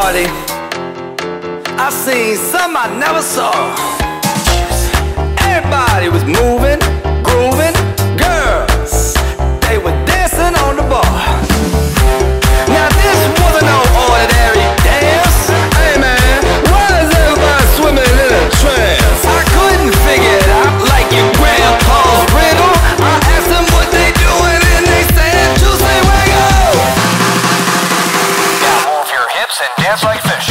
party, I seen some I never saw. Everybody was moving, grooving, girls, they were dancing on the bar. Now this wasn't no ordinary dance. Hey man, why is everybody swimming in a trance? I couldn't figure it out like your grandpa's riddle. I asked them what they doing and they said, Juicy Wiggle. Now move your hips and dance like fish.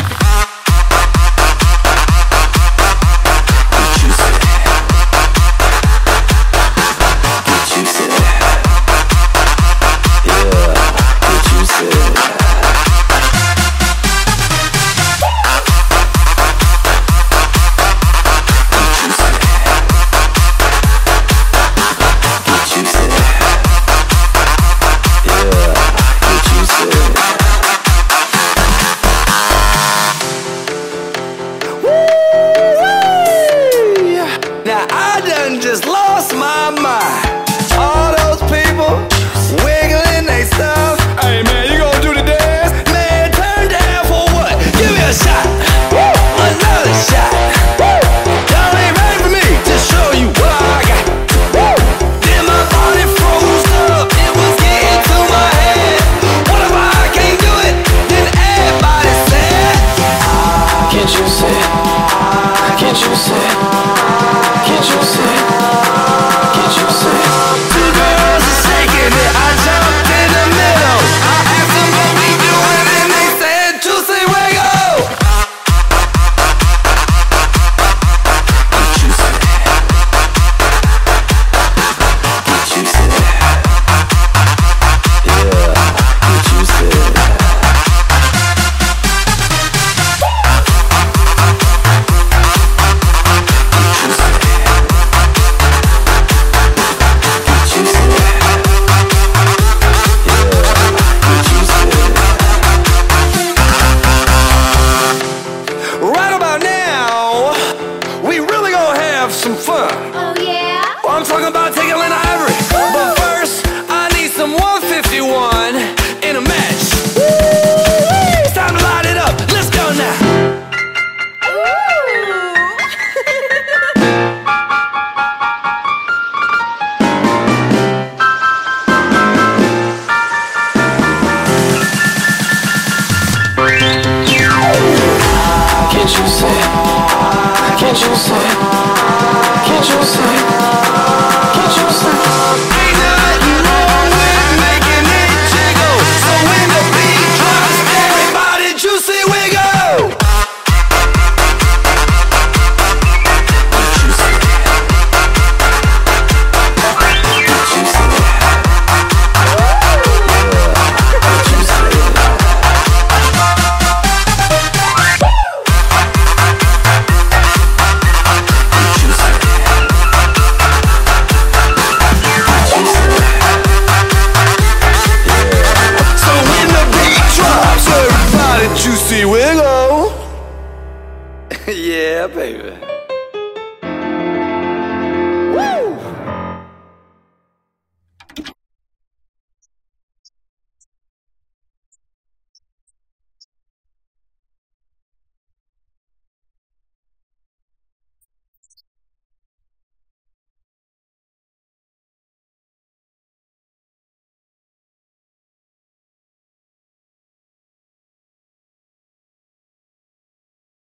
Just lost my mind. All those people wiggling they stuff. Hey man, you gonna do the dance? Man, turn down for what? Give me a shot. Woo! Another shot. Woo! Y'all ain't ready for me to show you what I got. Woo! Then my body froze up. It was getting to my head. What if I can't do it? Then everybody said, can't you say? Can't you say? Can't you say? Can't you say? Two girls are shaking it. I jumped in the middle. I asked them what we doing and they said, Juicy Wiggle. Juicy. Juicy. Yeah, juicy. Some fun. Oh yeah? Well, I'm talking about taking Lynn Ivory. But first, I need some 151 in a match. It's time to light it up. Let's go now. Can't you say? Can't you say? Can't you say? Can't you say? Ain't nothing wrong with making it jiggle. So when the beat drops, everybody Juicy Wiggle. Juicy Wiggle. Yeah, baby.